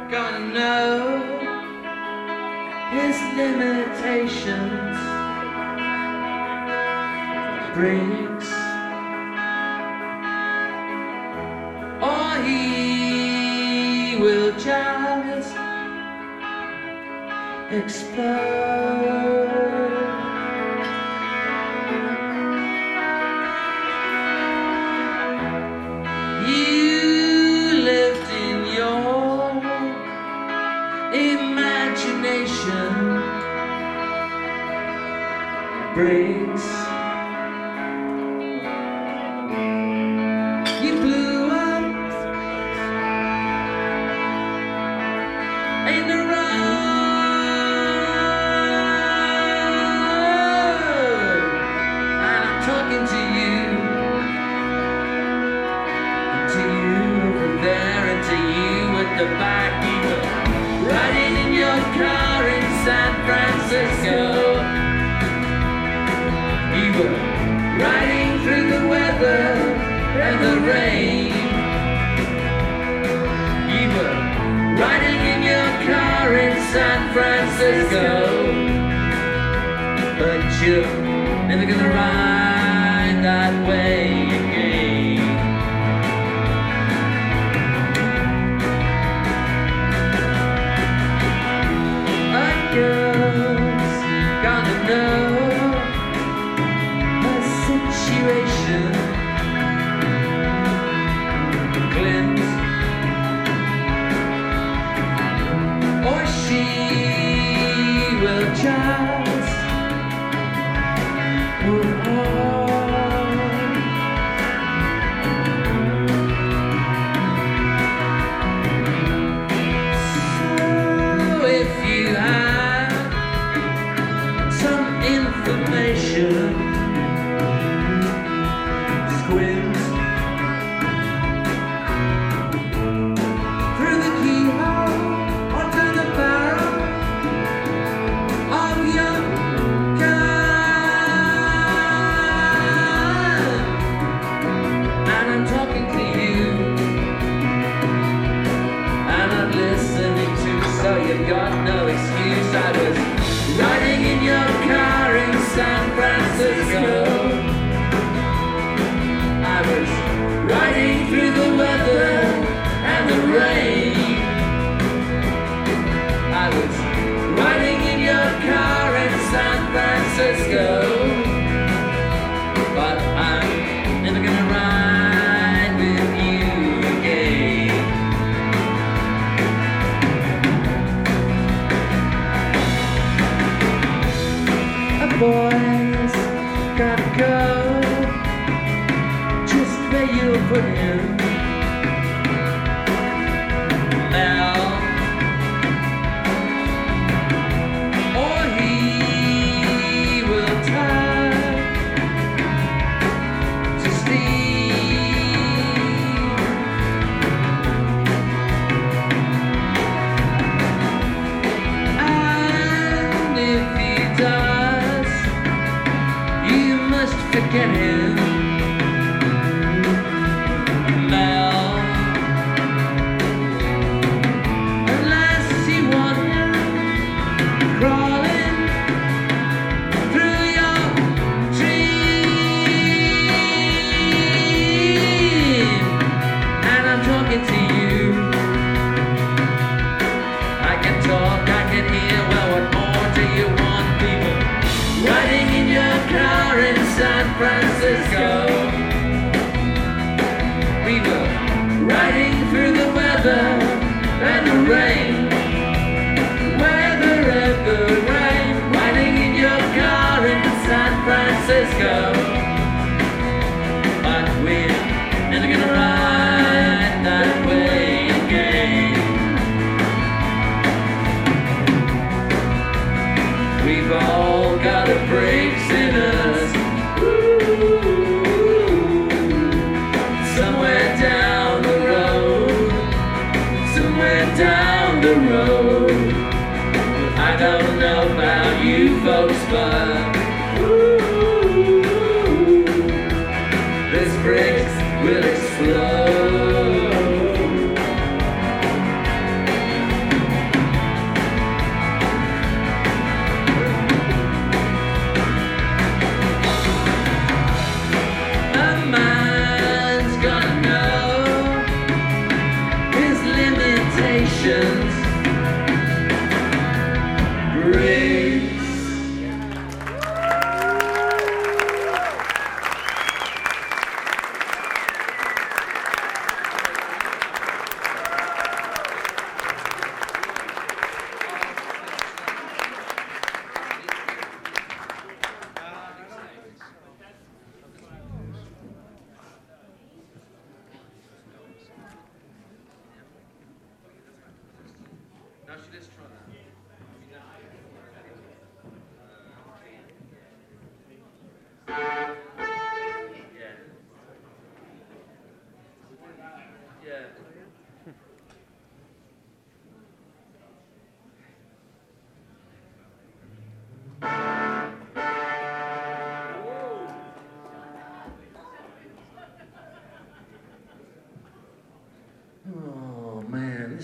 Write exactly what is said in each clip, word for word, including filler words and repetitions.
gonna know his limitations, breaks, or he will just explode. You lived in your imagination, breaks. You blew up in the road, and I'm talking to you, to you over there, and to you at the back. You were riding in your car in San Francisco. You were riding through the weather and the rain. You were riding in your car in San Francisco, but you're never gonna ride that way again. A girl's gonna know her situation, glimpse, or she will just move on. So if you have some information, squints through the keyhole onto the barrel of your gun, and I'm talking to you, and I'm listening to, so you got no excuse. I was riding in your car in San Francisco. I was riding through the weather and the rain. I was riding in your car in San Francisco, but I'm never gonna ride with you again. A boy's gotta go just where you put him. Now, or he will turn to steam. And if he does, you must forget him. Mel, unless you want him crawling through your dream, and I'm talking to you. I can talk, I can hear. Well, what more do you want, people? Riding in your car in San Francisco.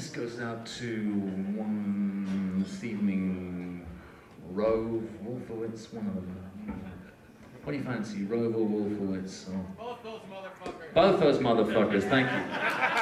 this goes out to one this evening, Rove, Wolfowitz, one of them. What do you fancy, Rove or Wolfowitz? Or... Both those motherfuckers. Both those motherfuckers, thank you.